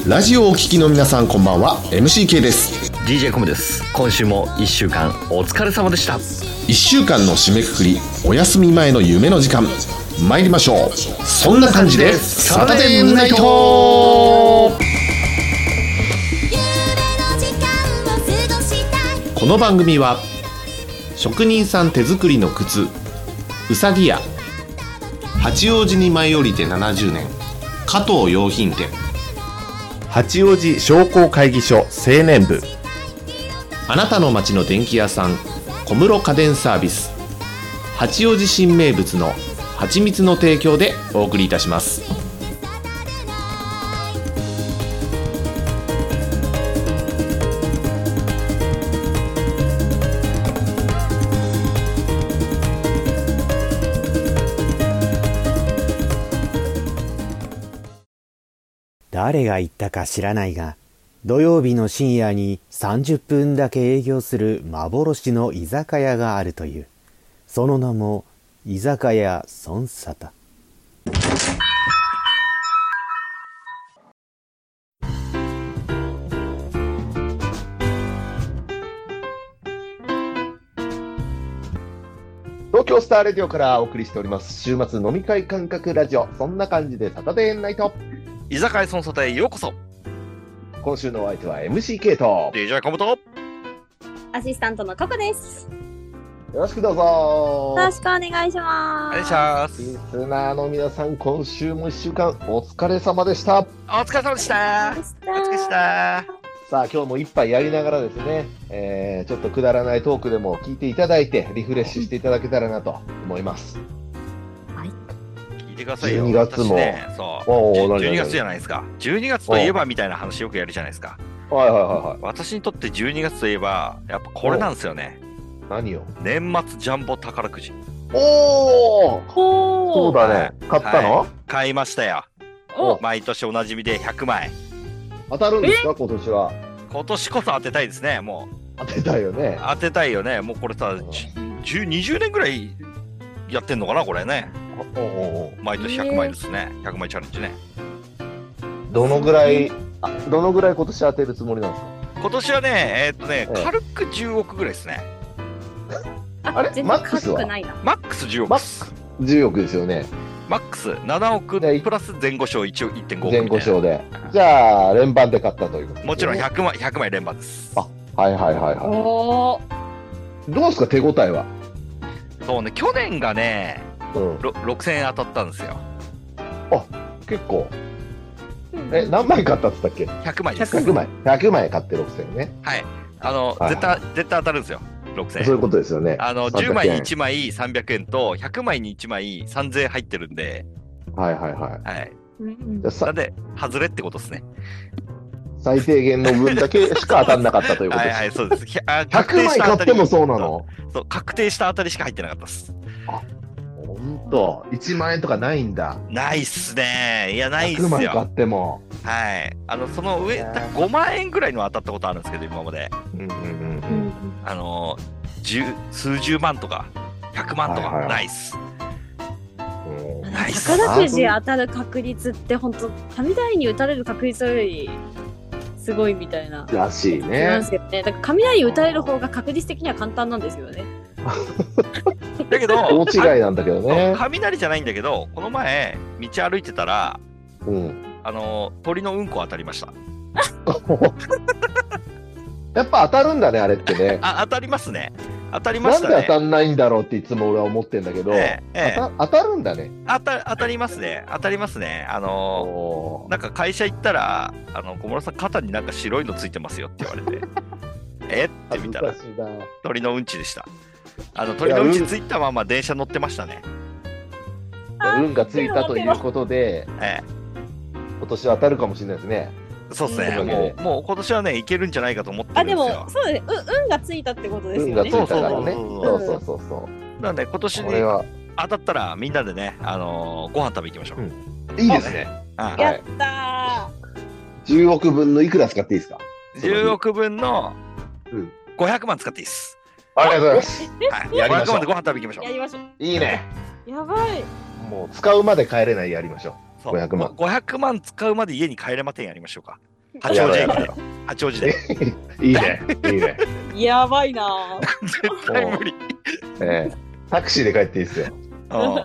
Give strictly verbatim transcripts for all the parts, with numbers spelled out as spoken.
ラジオをお聞きの皆さんこんばんは。 エムシーケー です。 ディージェー コムです。今週もいっしゅうかんお疲れ様でした。 いっしゅうかんの締めくくり、お休み前の夢の時間、参りましょう。そんな感じでサタデーナイト。この番組は職人さん手作りの靴うさぎ屋、八王子に舞い降りてななじゅうねん加藤洋品店、八王子商工会議所青年部、あなたの街の電気屋さん小室家電サービス、八王子新名物の蜂蜜の提供でお送りいたします。 誰が言ったか知らないが、土曜日の深夜にさんじゅっぷんだけ営業する幻の居酒屋があるという。その名も居酒屋孫沙汰。 東京スターレディオからお送りしております週末飲み会感覚ラジオ、そんな感じでサタデーナイト。 居酒屋孫沙汰へようこそ。 今週のお相手は エムシーケー とディージェー コムとアシスタントのココです。 よろしくどうぞ。 よろしくお願いします。 お願いします。 リスナーの皆さん、今週もいっしゅうかんお疲れ様でした。 お疲れ様でした。お疲れ様でした。さあ今日も一杯やりながらですね、えー、ちょっとくだらないトークでも聞いていただいてリフレッシュしていただけたらなと思います。 聞いてくださいよ。 じゅうにがつも、 ね、そうじゅうにがつじゃないですか。じゅうにがつといえばみたいな話よくやるじゃないですか。 はいはいはいはい。 私にとってじゅうにがつといえばやっぱこれなんですよね。 何よ。 年末ジャンボ宝くじ。 おー、そうだね。買ったの？ はい、買いましたよ。毎年おなじみでひゃくまい。 当たるんですか今年は？ 今年こそ当てたいですね。もう当てたいよね。 当てたいよね。もうこれさ、じゅう、にじゅうねんぐらいやってんのかなこれね。 おお毎年ひゃくまいですね。ひゃくまいチャレンジね。 どのぐらい、あ、どのぐらい今年当てるつもりなんですか？ 今年はね、えー、っとね、ええ、軽くじゅうおくぐらいですね。 あれマックスは？ マックスじゅうおくです。 じゅうおくですよね。 マックスななおくプラス前後賞一応 いってんごおく前後賞で。じゃあ連番で買ったということですね。 もちろんひゃくまい、ひゃくまい連番です。 あ、はいはいはいはい。おどうですか手応えは？ そうね、去年がね、うん、ろくせんえん当たったんですよ。 あ、結構。え、何枚買ったって言ったっけ？ ひゃくまいです。 ひゃくまい。ひゃくまい買ってろくせんえんね。 はい。あの、はい、絶対、絶対当たるんですよ。ろくせんえん。 そういうことですよね。 あの、じゅうまいにいちまいさんびゃくえんと、ひゃくまいにいちまいさんぜんえん入ってるんで。 はいはいはい。はい。 なんで、外れってことですね。 最低限の分だけしか当たんなかったということです。 はいはい、そうです。ひゃくまい買ってもそうなの？ そう、確定した当たりしか入ってなかったです。 あ、ほんと。いちまんえんとかないんだ。 ないっすね。いや、ないっすよ。 ひゃくまい買っても。 はい。あの、その上、ごまんえんぐらいの当たったことあるんですけど、今まで。うんうんうん。あの、十、数十万とか、ひゃくまんとか、ないっす。 宝くじ当たる確率って本当雷に打たれる確率よりすごいみたいならしいね。 なんですけどね。だから雷に打たれる方が確率的には簡単なんですよね。 だけど大違いなんだけどね。 雷じゃないんだけど、この前道歩いてたら、 うん、 あの鳥のうんこ当たりました。 やっぱ当たるんだねあれってね。 あ、当たりますね。当たりましたね。 なんで当たんないんだろうっていつも俺は思ってんだけど、ええええ、当, た当たるんだね。 当た当たりますね。当たりますね。あのー、なんか会社行ったら、あの小室さん肩になんか白いのついてますよって言われて、えって見たら鳥のうんちでした。あの鳥のうんちついたまま電車乗ってましたね。 運がついたということで、ええ、今年は当たるかもしれないですね。 そうですね。もう、もう今年はね、いけるんじゃないかと思ってるんですよ。 あ、でも、そうですね。う、運がついたってことですよね。 運がついたからね。そうそうそうそう。 なんで、今年に当たったら、みんなでね、あのー、ご飯食べ行きましょう。 うん、いいですね。 はい、やったー。じゅうおくぶんのいくら使っていいですか？ じゅうおくぶんのごひゃくまん使っていいです。 ありがとうございます。 はい、やりましょう。ごひゃくまんでご飯食べ行きましょう。 やりましょう。 いいね。 やばい。 もう使うまで帰れないやりましょう。ごひゃくまん。 ごひゃくまん使うまで家に帰れませんやりましょうか。 八王子駅だよ。八王子で。 いいね、いいね。 やばいな。 絶対無理。 えー、タクシーで帰っていいですよ。 うんうん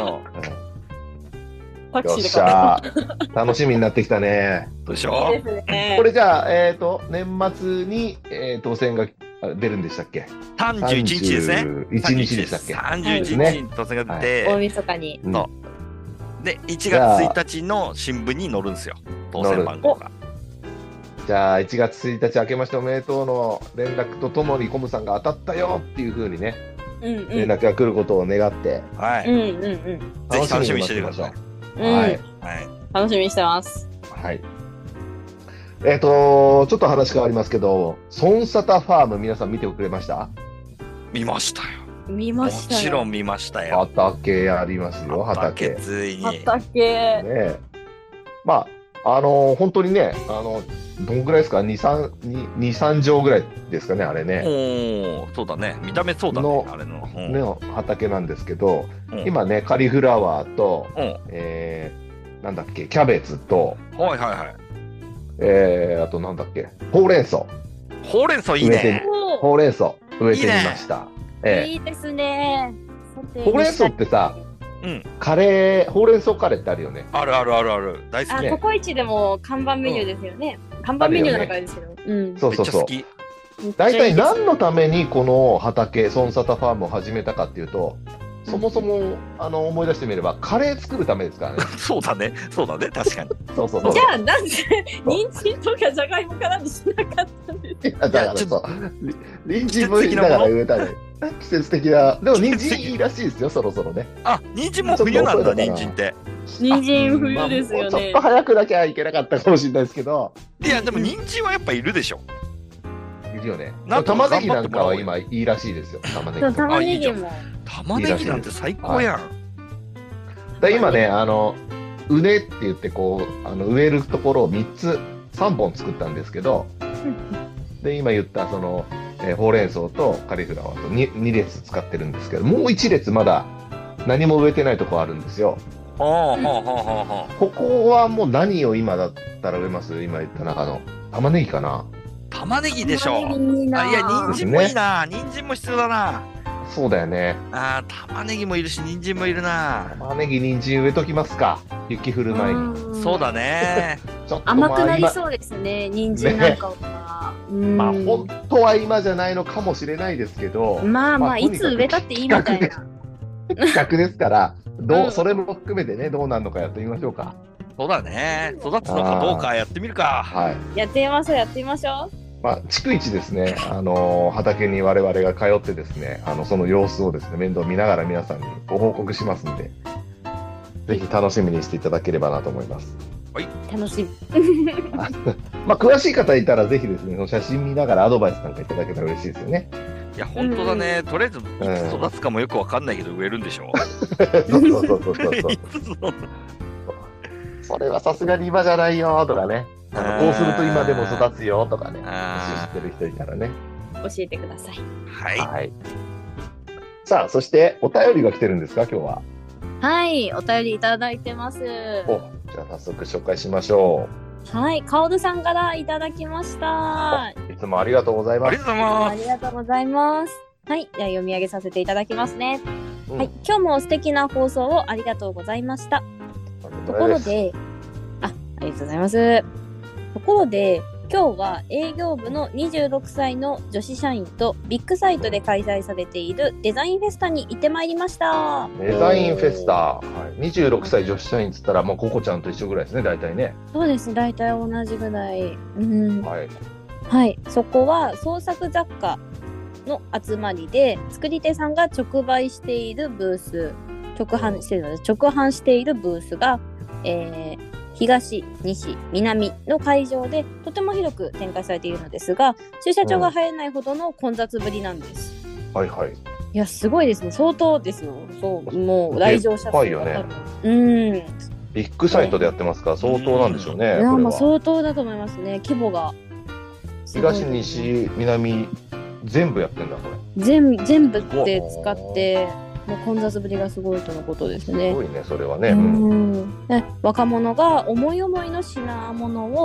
タクよっしシーで帰ゃー、楽しみになってきたね。 どうでしょる。ですね。 これじゃあ、えっ、ー、と、年末に、えー、当選が出るんでしたっけ？ う。三十一日ですね。 いちにちでしたっけ？ 三十一日に当選が出大て、 晦日に。 そうでいちがつついたちの新聞に載るんですよ。当選番号が。 じゃあいちがつついたち明けましておめでとうの連絡とともにコムさんが当たったよっていう風にね、 うんうん。 連絡が来ることを願ってはい。 うんうんうん。 ぜひ楽しみにしててください。 うんはい、 はい。 楽しみにしてます。 はい。えっ、とちょっと話変わりますけど、ソンサタファーム皆さん見てくれました？ 見ましたよ。も見ましたよ。 ちろん見ましたよ。 畑ありますよ、畑。 畑ついに。 畑。 ねえ、まああのー本当にね、あのどんぐらいですか、に、さん、に、さん畳ぐらいですかね、あれね。 おお、そうだね。見た目そうだねの。 あれの。うんね、畑なんですけど、 うん今ね、カリフラワーと、 うん。 えー、なんだっけ、キャベツと、 はいはいはい。 えー、あとなんだっけ、ほうれん草。 ほうれん草いい植えてね。 おほうれん草植えてみました。 ーえいいですね。 えほうれん草ってさ、 うん。 カレー、ほうれん草カレーってあるよね。 あるあるあるある。大好あ、 き。 ココイチでも看板メニューですよね。看板メニューなのかですけど。うん。 そうそうそう。 めっちゃ好き。 大体めっちゃいい何のためにこの畑、ソンサタファームを始めたかっていうと、そもそもあの思い出してみれば、カレー作るためですからね。 そうだね。そうだね。確かに。 そうそうそう。 ですじゃあ、なんで、人参とかじゃがいもからにしなかったんですか？ だからそう。人参もだから植えたね。季節的な。でも人参いいらしいですよ、そろそろね。 あ、人参も冬なんだ、人参って。 人参冬ですよねまあもうちょっと。早くなきゃいけなかったかもしれないですけど、 いや、でも人参はやっぱいるでしょ。 いるよね。 なんとか玉ねぎなんかは頑張ってもらおうよ今いいらしいですよ、玉ねぎそう、 とか。 玉ねぎも。 玉ねぎなんて最高やん。 で今ね、あの、畝って言ってこう、あの植えるところをみっつ、さんぼん作ったんですけど、で、今言ったその、えーほうれん草とカリフラワーと 2, 2列使ってるんですけど、もういち列まだ何も植えてないとこあるんですよ。 ほうほうほうほうほう。 ここはもう何を今だったら植えます？今言った中の。玉ねぎかな？ 玉ねぎでしょ。 玉ねぎいいなあ、いや、人参もいいな。人参も必要だな。 そうだよね。 あー、玉ねぎもいるし、人参もいるな。 玉ねぎ、人参植えときますか。雪降る前に。 うんそうだね。 ちょっと甘くなまあ今りそうですね、人参なんかは。うんまあ本当は今じゃないのかもしれないですけど、 まあまあ、 まあいつ植えたっていいみたい企な。 企画ですから、どう、 うんそれも含めてね、どうなるのかやってみましょうか。 そうだね。育つのかどうかやってみるか。 はい。 やってみましょう、やってみましょまあ、逐一ですね、あのー畑に我々が通ってですね、あの、その様子をですね、面倒見ながら皆さんにご報告しますんで、ぜひ楽しみにしていただければなと思います。 う。楽しみ。 まあ、詳しい方いたらぜひですね、その写真見ながらアドバイスなんかいただけたら嬉しいですよね。 いや、本当だね。とりあえず、いつ育つかもよくわかんないけど、植えるんでしょ。 そうそうそうそうそうそう。 いつ育つそれはさすがに今じゃないよとかね、あのこうすると今でも育つよとかね、 あ知ってる人いたらね。 教えてください。 はい。 はい。さあ、そしてお便りが来てるんですか、今日は。 はい、お便りいただいてます。 お、じゃあ早速紹介しましょはい、かおるさんからいただきました。 う。いつもありがとうございます。 ありがとうございあます。 りがとうございます。はい、じゃあ読み上げさせていただきますね。 うんはい、今日も素敵な放送をありがとうございました。ところで、あ、ありがとうございます。ところで、今日は営業部のにじゅうろくさいの女子社員とビッグサイトで開催されているデザインフェスタに行ってまいりました。 デザインフェスタ、はい、にじゅうろくさい女子社員っつったら、もうココちゃんと一緒ぐらいですね、大体ね。 そうですね、大体同じぐらい。うん。 はい。 はい、そこは創作雑貨の集まりで、作り手さんが直売しているブース、直販しているので、直販しているブースが、えー東、西、南の会場でとても広く展開されているのですが、駐車場が入れないほどの混雑ぶりなんです。 はいはい。 いや、すごいですね。相当ですよ。そう、もう来場者数がでっかいよね多分。うん。 ビッグサイトでやってますから、相当なんでしょうね、 いや、 これは。 もう相当だと思いますね。規模が。すごい東、西、南、全部やってんだ、これ。 全全部で使って、もう混雑ぶりがすごいとのことですね。 すごいね、それはね。 ううんんね若者が思い思いの品物を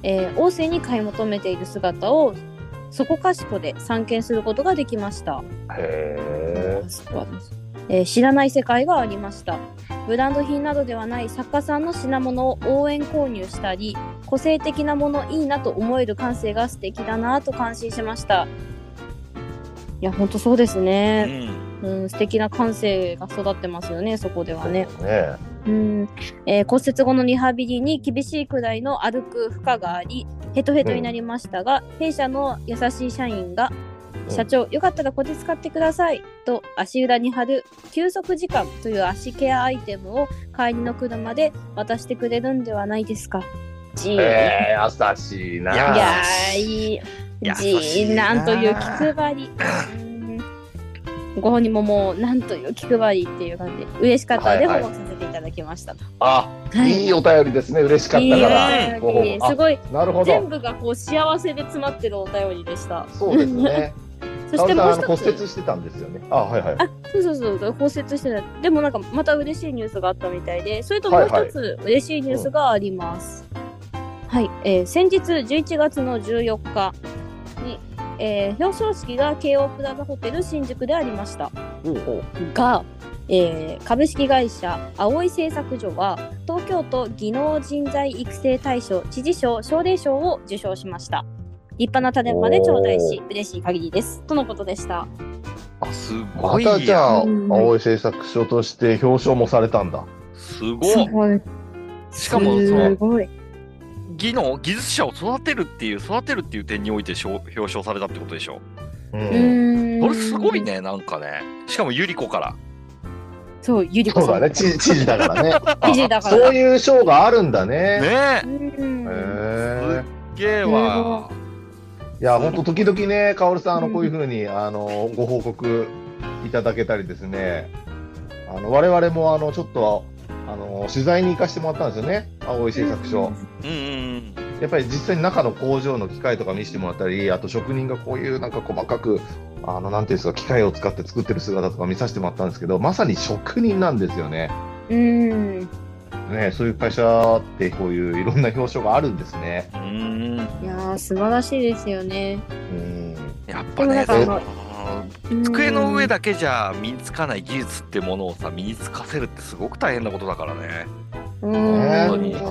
えー、旺盛に買い求めている姿をそこかしこで散見することができました。 へー。 えー、知らない世界がありました。ブランド品などではない作家さんの品物を応援購入したり、個性的なものいいなと思える感性が素敵だなと感心しました。いや、ほんとそうですね。うん、うん、素敵な感性が育ってますよね、そこではね。 そうね。 うん、えー、骨折後のリハビリに厳しいくらいの歩く負荷があり、ヘトヘトになりましたが、うん、弊社の優しい社員が、社長、よかったらこれ使ってくださいと足裏に貼る休息時間という足ケアアイテムを帰りの車で渡してくれるんではないですか。じー、 えー、優しいな。 いやー、いい。じー、なんという気配り。ご本人ももうなんという気配りっていう感じで嬉しかったので、はいはい、報告させていただきました。 あ、はい、いいお便りですね。嬉しかったから。 いいすごい。 なるほど。 全部がこう幸せで詰まってるお便りでした。 そうですね。そしてもう一つ骨折してたんですよね。あ、はいはい。あ、 そうそうそう、骨折してた。でもなんかまた嬉しいニュースがあったみたいで、それともう一つ嬉しいニュースがあります。はいはい、うん、えー、先日じゅういちがつのじゅうよっかに、えー、表彰式が京王プラザホテル新宿でありました。うん、が、えー、株式会社葵製作所は東京都技能人材育成大賞知事賞奨励賞を受賞しました。立派な種まで頂戴し嬉しい限りですとのことでした。 あ、すごいや。 またじゃあ、うん、葵製作所として表彰もされたんだ。 すごい。しかもその技能技術者を育てるっていう育てるっていう点において表彰されたってことでしょ。うん。これすごいね、なんかね。しかもゆり子から。 そう、ゆり子さん。 そうだね、知事だからね。 知事だから。 そういう賞があるんだね。 ねえ。 うん。へえ。すげえわ。 いや、ほんと時々ね、カオルさん、あの、こういうふうに、あの、ご報告いただけたりですね、あの、我々も、あの、ちょっと、あの、取材に行かせてもらったんですよね、葵製作所。うんうん。やっぱり実際に中の工場の機械とか見せてもらったり、あと職人がこういうなんか細かく、あの、なんていうんですか、機械を使って作ってる姿とか見させてもらったんですけど、まさに職人なんですよね。 うん。 ね、そういう会社ってこういういろんな表彰があるんですね。 うん。いやー、素晴らしいですよね。 うん。やっぱね、机の上だけじゃ身につかない技術ってものをさ、身につかせるってすごく大変なことだからね。 うん。本当に。うん。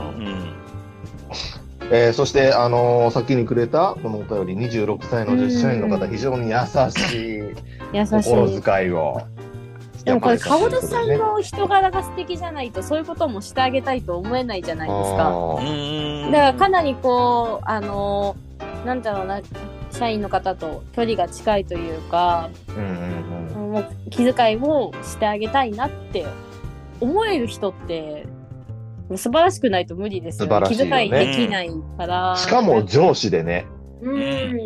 えー、そして、あのー、先にくれたこのお便りにじゅうろくさいの女子社員の方、非常に優しい心遣いを。 でもこれ、かおるさんの人柄が素敵じゃないと、そういうこともしてあげたいと思えないじゃないですか。だからかなりこう、あのー、なんだろうな、社員の方と距離が近いというか、うんうんうん、もう気遣いをしてあげたいなって思える人って、素晴らしくないと無理ですよね。素晴らしいよね。気遣いできないから。 しかも上司でね。 うん。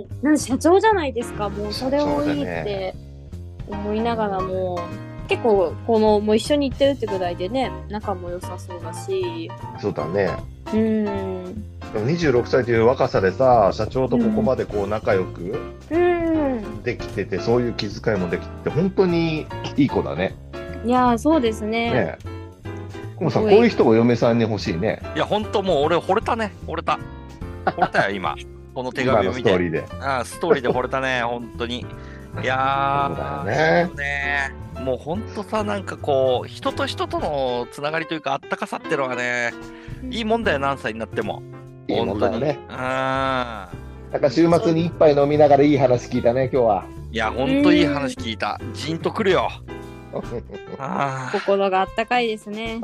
なん社長じゃないですか。もうそれをいいって思いながらも、結構このもう一緒に行ってるってぐらいでね、仲も良さそうだし。 そうだね。 うん。 でもにじゅうろくさいという若さでさ、社長とここまでこう仲良くできてて、うん、そういう気遣いもできて、本当にいい子だね。 いやー、そうですね。 ねコモさん、こういう人が嫁さんに欲しいね。 いや、ほんともう俺惚れたね。惚れた。惚れたよ、今。この手紙を見て。 ストーリーで。 ああ、ストーリーで惚れたね、ほんとに。いやー、 そうだよね。 ねもうほんとさ、なんかこう、人と人とのつながりというか、あったかさってのはね、いいもんだよ、何歳になっても。 いいもんだよね。 ああ。なんか週末に一杯飲みながらいい話聞いたね、今日は。 いや、ほんといい話聞いた。ジーンとくるよ。 心があったかいですね。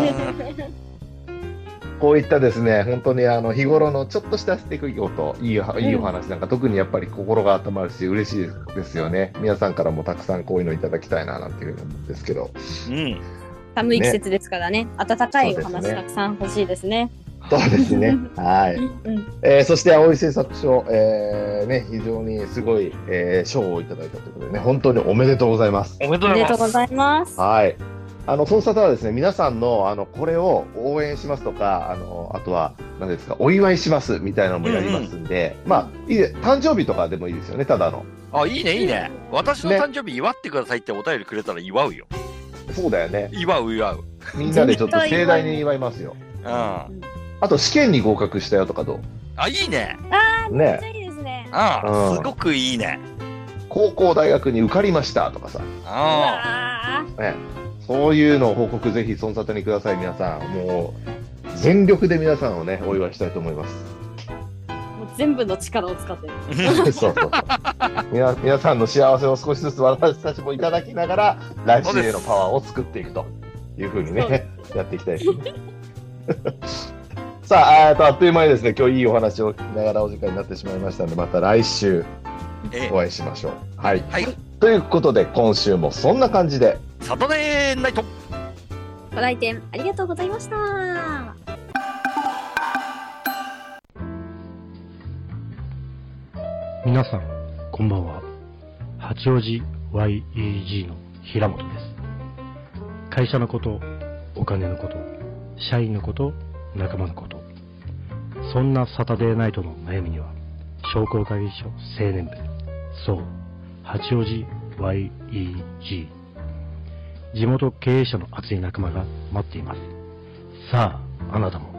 こういったですね、本当にあの日頃のちょっとした出来事、いい、いいお話なんか、うん、特にやっぱり心が温まるし嬉しいですよね。皆さんからもたくさんこういうのいただきたいななんていうふうに思うんですけど、 うん、 寒い季節ですからね、温かいお話、ね、たくさん欲しいですね。 そうですね。はい。うん、えー、そして葵製作所、えー、ね、非常にすごい、えー、賞をいただいたということでね、本当におめでとうございます。 おめでとうございます。 はい。あの、その方はですね、皆さんの、あの、これを応援しますとか、あの、あとは、何ですか、お祝いしますみたいなのもやりますんで、うんうん、まあ、いいで、誕生日とかでもいいですよね、ただの。 あ、いいね、いいね。私の誕生日祝ってくださいってお便りくれたら祝うよ。 そうだよね。 祝う、祝う。 みんなでちょっと盛大に祝いますよ。 うん。 あと試験に合格したよとかどう？ あ、いいね。 あー、めねっちゃいいですね。 あうんあ、すごくいいね。 高校大学に受かりましたとかさ、 うあわね、そういうのを報告ぜひ孫沙汰にください。皆さんもう全力で皆さんをねお祝いしたいと思いますー、もう全部の力を使ってる。 そうそうそう皆皆さんの幸せを少しずつ私たちもいただきながら来週へのパワーを作っていくというふうにねやっていきたいですねさあ、えーと、あっという間にですね今日いいお話を聞きながらお時間になってしまいましたので、また来週ええお会いしましょう。はい、 はい。 ということで今週もそんな感じでサタデーナイト。 ご来店ありがとうございました。 皆さんこんばんは。八王子 ワイイージー の平本です。会社のこと、お金のこと、社員のこと、仲間のこと、そんなサタデーナイトの悩みには商工会議所青年部、そう八王子 ワイイージー、 地元経営者の熱い仲間が待っています。さああなたも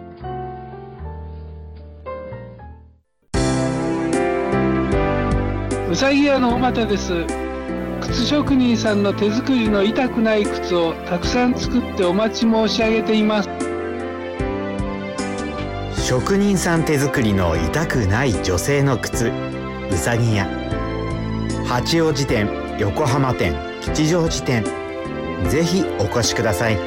うさぎ屋の尾又です。靴職人さんの手作りの痛くない靴をたくさん作ってお待ち申し上げています。 職人さん手作りの痛くない女性の靴、うさぎ屋。八王子店、横浜店、吉祥寺店、ぜひお越しください。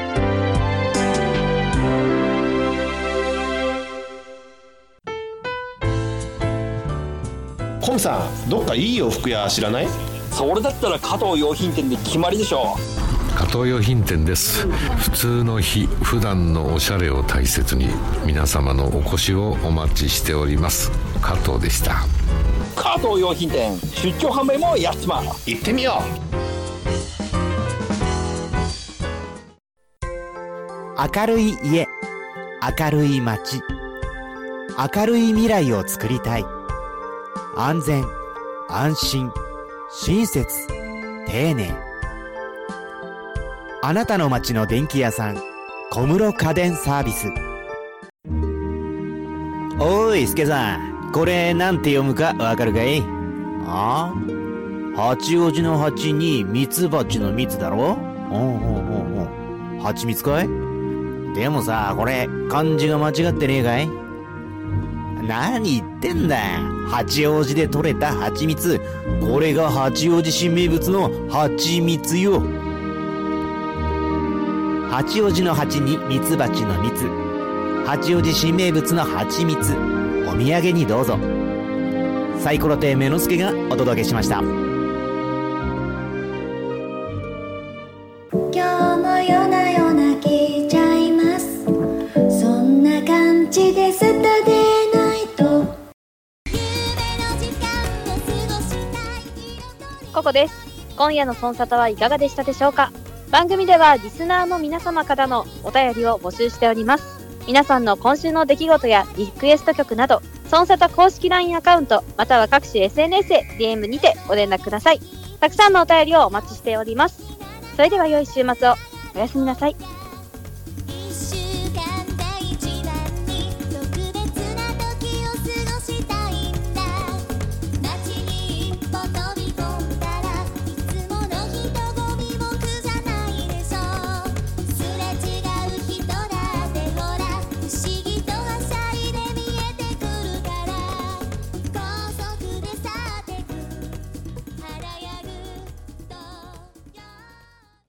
コムさん、どっかいい洋服屋知らない？ それだったら加藤洋品店で決まりでしょ加藤洋品店です。普通の日、普段のおしゃれを大切に皆様のお越しをお待ちしております。加藤でした。 加藤洋品店出張販売もやっちまう。 行ってみよう。明るい家、明るい街、明るい未来を作りたい。安全、安心、親切、丁寧。あなたの街の電気屋さん、小室家電サービス。おーい、助さん、これなんて読むかわかるかい？ああ、八王子の八にミツバチのミツだろ？おうおうおうおう、蜂蜜かい？でもさ、これ漢字が間違ってねえかい？何言ってんだ。八王子で採れた蜂蜜、これが八王子新名物の蜂蜜よ。八王子の八にミツバチの蜜、八王子新名物の蜂蜜、お土産にどうぞ。サイコロ亭目の助がお届けしました。 今日も夜な夜な聞いちゃいます。そんな感じでサタデーナイト。 ここです。今夜のソンサタはいかがでしたでしょうか？番組ではリスナーの皆様からのお便りを募集しております。皆さんの今週の出来事やリクエスト曲など、ソンサタ公式 ライン アカウントまたは各種 エスエヌエス へ ディーエム にてご連絡ください。たくさんのお便りをお待ちしております。それでは良い週末を。おやすみなさい。